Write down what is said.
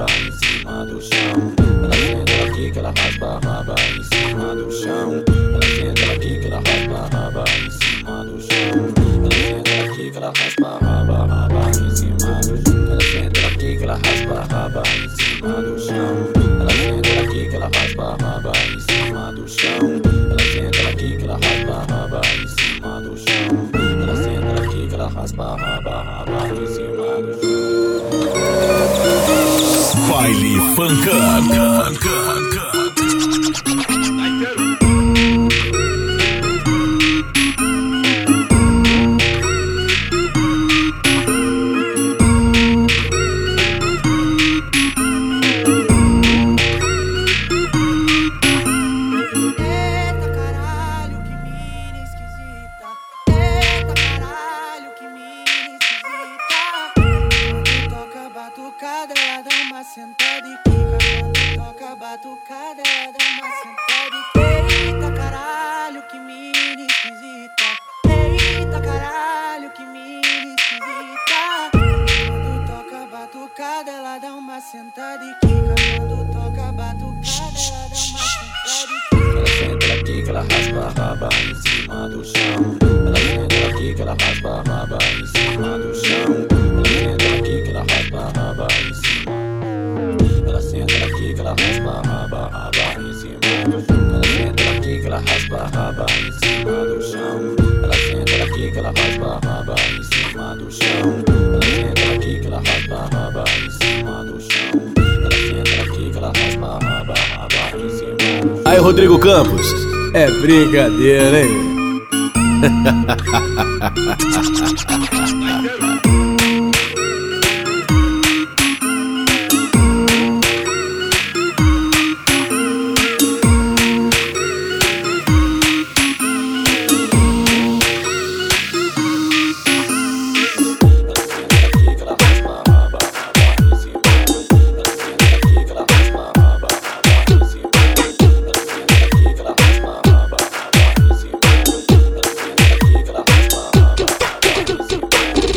raba em cima do chão. Ela senta, ela quica, ela raspa a raba em cima do chão. Ela senta, ela quica, ela raspa a raba em cima do chão. Ela senta, ela quica, ela raspa a raba em cima do chão. Ela senta, ela quica, ela raspa a raba em cima do chão. Ela senta, ela quica, ela raspa a raba em cima do chão. Ela senta, ela quica, ela raspa a raba em cima do chão. Ela senta, ela quica, ela raspa a raba em cima do chão. Baile Funkando. Ela dá uma sentada e quica. Quando toca batucada, ela dá uma sentada e quica. Eita caralho, que mina esquisita. Eita caralho, que mina esquisita. Quando toca batucada, ela dá uma sentada e quica. Quando toca batucada, ela dá uma sentada e quica. Ela senta, ela quica, ela raspa a raba em cima do chão. Ela senta, ela quica, ela raspa a raba em cima do chão. Ela senta, ela quica, ela raspa a raba em cima. Ela senta, ela quica, ela raspa a raba em cima do chão. Ela senta, ela quica, ela raspa a raba em cima do chão. Ela senta, ela quica, ela raspa a raba em cima do chão. Ela senta, ela quica, ela raspa a raba em cima do chão. Ela senta, ela quica, ela raspa a raba em cima do chão. Aí, Rodrigo Campos, é brincadeira, hein?